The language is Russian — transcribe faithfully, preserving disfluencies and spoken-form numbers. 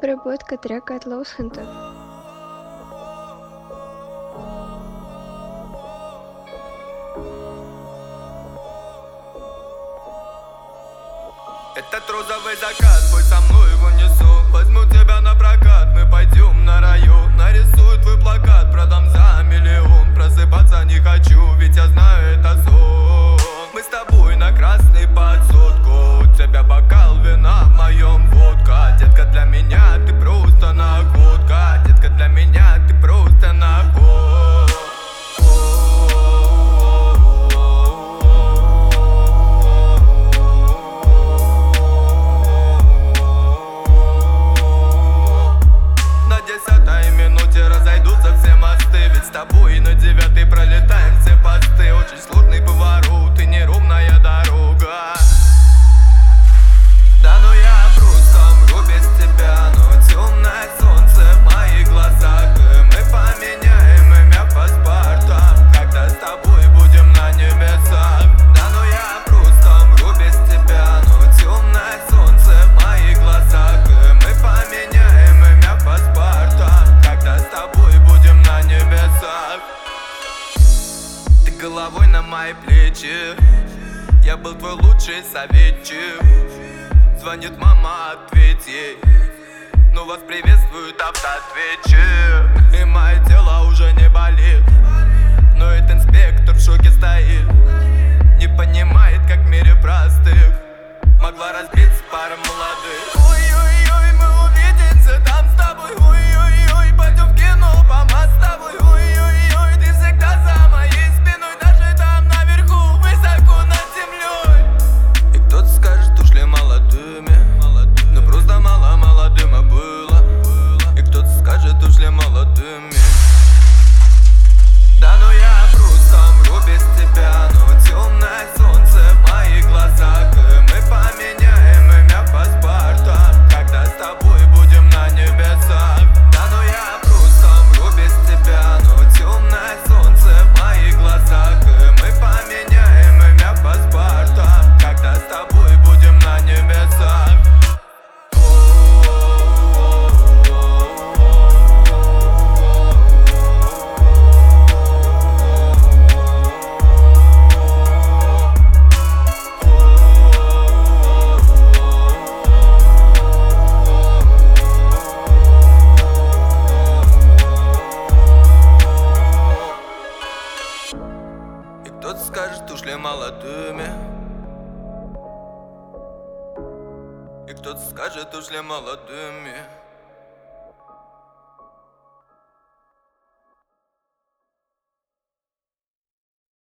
Обработка трека от Lousehunter. Этот розовый закат, пой со мной его несу. Возьму тебя на прокат, мы пойдем на район. Нарисую твой плакат, продам за миллион. Просыпаться не хочу, ведь я знаю, это сон. Мы с тобой на красный под сотку. У тебя бокал вина, в моем водка. Детка, для меня ты просто находка. Детка, для меня ты просто находка. Разойдутся все мосты, ведь с тобой на девятой пролетаем все посты. Очень сложный поворот и неровная дорога. Да ну я просто умру без тебя, но темное солнце в моих глазах. И мы поменяем имя в паспортах, когда с тобой будем на небесах. Да ну я просто умру без тебя, но темное солнце в моих глазах. И мы поменяем имя в паспортах, когда с тобой будем на небесах. Ты головой на мои плечи, я был твой лучший советчик. Звонит мама, ответь ей, ну вас приветствует автоответчик. И мое тело уже не болит, но этот инспектор в шоке стоит. Не понимает, как в мире простых могла разбиться пара молодых. Ой-ой-ой, мы увидимся там с тобой. Ой-ой-ой, пойдем в кино по мостовой. Ой-ой-ой, ты всегда за моей спиной, даже там наверху, высоко над землей. И кто-то скажет, ушли молодыми, но просто мало-мало дыма было. И кто-то скажет, ушли молодыми. Да ну я просто умру без тебя, но темное солнце в моих глазах. И мы поменяем имя в паспортах, когда с тобой будем на небесах. Да ну я просто умру без тебя, но темное солнце в моих глазах. И мы поменяем имя в паспортах, когда с тобой будем на небесах. И кто-то скажет, ушли молодыми. И кто-то скажет, ушли молодыми.